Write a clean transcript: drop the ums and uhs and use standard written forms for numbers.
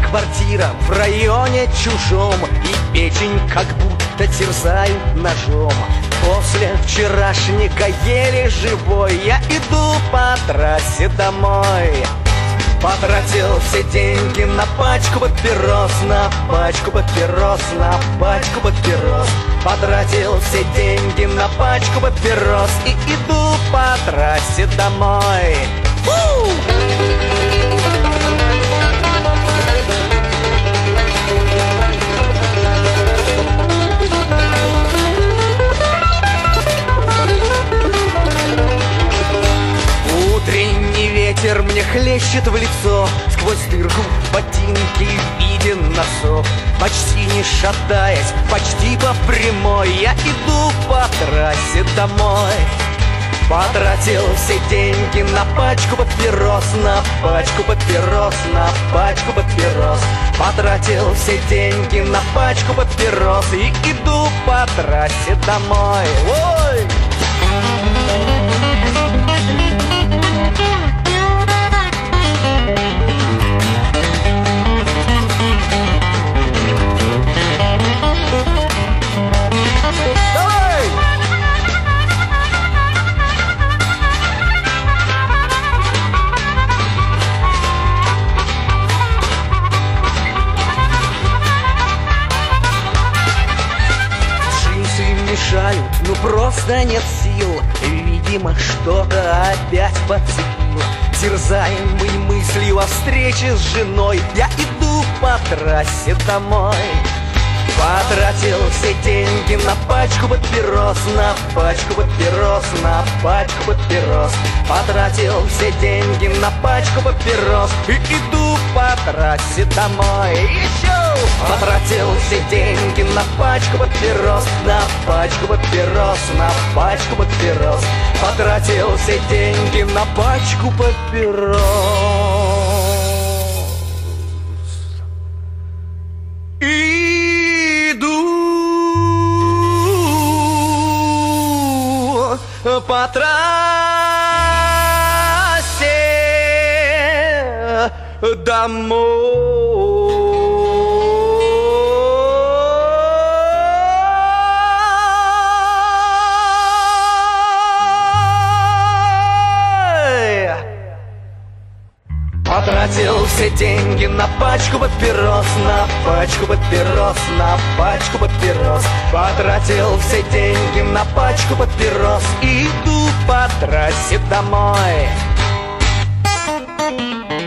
квартира в районе чужом, и печень как будто терзают ножом. После вчерашнего еле живой я иду по трассе домой. Потратил все деньги на пачку папирос, на пачку папирос, на пачку папирос. Потратил все деньги на пачку папирос и иду по трассе домой. Утренний ветер мне хлещет в лицо, сквозь дырку в ботинке виден носок. Почти не шатаясь, почти по прямой, я иду по трассе домой. Потратил все деньги на пачку папирос, на пачку папирос, на пачку папирос. Потратил все деньги на пачку папирос и иду по трассе домой. Ой! Мешают, ну просто нет сил. Видимо, что-то опять подцепил. Терзаемый мыслью о встрече с женой, я иду по трассе домой. Потратил все деньги на пачку папирос, на пачку папирос, на пачку папирос. Потратил все деньги на пачку папирос и иду по трассе домой. Еще! Потратил все деньги на пачку папирос, на пачку папирос, на пачку папирос. Потратил все деньги на пачку папирос. По трассе домой. Потратил все деньги на пачку папирос, на пачку папирос, на пачку папирос. Потратил все деньги на пачку папирос и иду по трассе домой.